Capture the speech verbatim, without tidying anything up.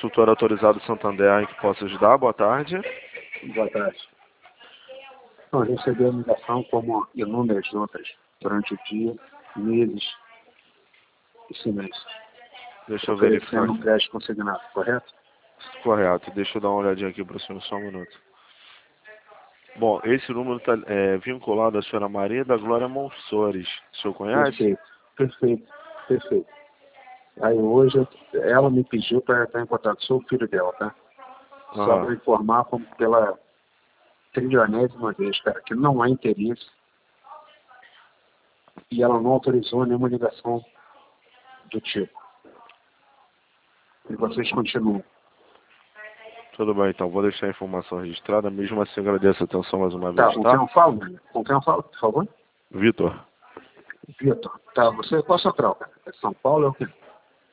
consultor autorizado Santander em que posso ajudar. Boa tarde. Boa tarde. Não, eu recebi a ligação como inúmeras outras durante o dia, meses e semestres. Deixa eu verificar. Um crédito consignado, correto? Correto. Deixa eu dar uma olhadinha aqui para o senhor, só um minuto. Bom, esse número está é, vinculado à senhora Maria da Glória Monsores. O senhor conhece? Perfeito, perfeito, perfeito. Aí hoje ela me pediu para estar em contato, sou o filho dela, tá? Uhum. Só para informar como pela trilionésima vez, cara, que não há interesse e ela não autorizou nenhuma ligação do tipo. E vocês continuam. Tudo bem, então. Vou deixar a informação registrada. Mesmo assim, agradeço a atenção mais uma Tá, vez, com tá? quem eu falo, né? Com quem eu falo, por favor? Vitor. Vitor. Tá, você, qual é a sua troca? É São Paulo ou o quê?